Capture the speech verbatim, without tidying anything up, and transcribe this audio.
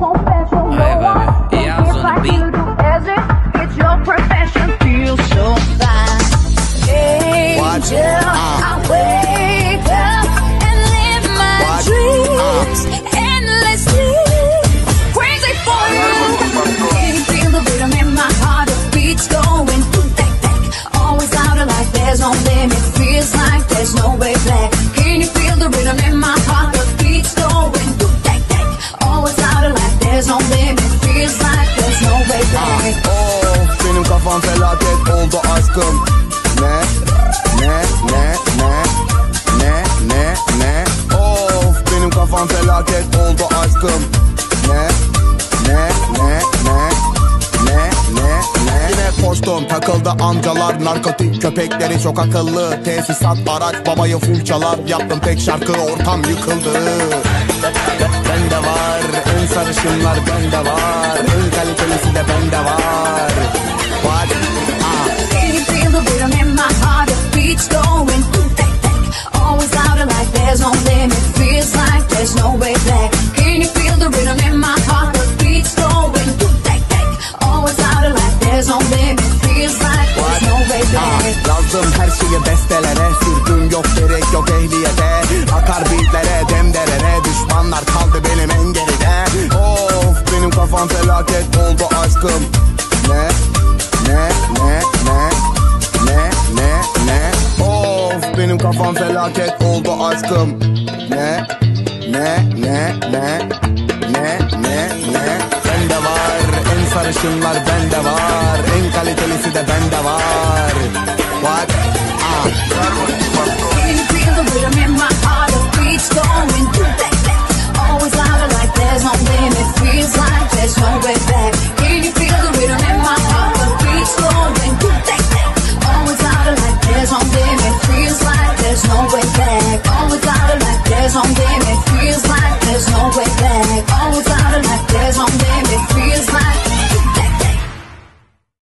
confession. No one can get like you do, as if it's your profession. Feel so fine, angel. I wake up and live my what? dreams uh. endlessly. Crazy for you. Can you feel the rhythm in my heart? The beats going boom, back, back. Always louder like there's no limit. Feels like there's no way back. Can you feel the rhythm in my heart? The beats going boom, back, back. Always louder like there's no limit. Feels like there's no way back. Ah, oh, benim kafam felaket oldu aşkım. Ne, ne, ne, ne, ne, ne, ne. Of, benim kafam felaket oldu aşkım. Ne, ne, ne, ne, ne, ne, ne. Yine koştum, takıldı amcalar, narkotik köpekleri çok akıllı. Tesisat araç babayı full çalar. Yaptım tek şarkı, ortam yıkıldı. Bende var, en sarışınlar bende var. En kalitelisi de bende var. What? Ah. Can you feel the rhythm in my heart? The beats going boom, back, back. Always louder like there's no limit. Feels like there's no way back. Can you feel the rhythm in my heart? The beats going boom, back, back. Always louder like there's no limit. Feels like there's no way back. Ah, yazdım her şeyi bestelere, sürdüm yok gerek yok ehliyete. Akar beatlere, demderere, düşmanlar kaldı benim en geride. Of, benim kafam felaket oldu aşkım. Ne, ne, ne, ne, ne, ne, ne. Of, benim kafam felaket oldu aşkım. Ne, ne, ne, ne, ne, ne, ne. Bende var, en sarışınlar bende var. En kalitelisi de bende var. What? Ah. Can you feel the rhythm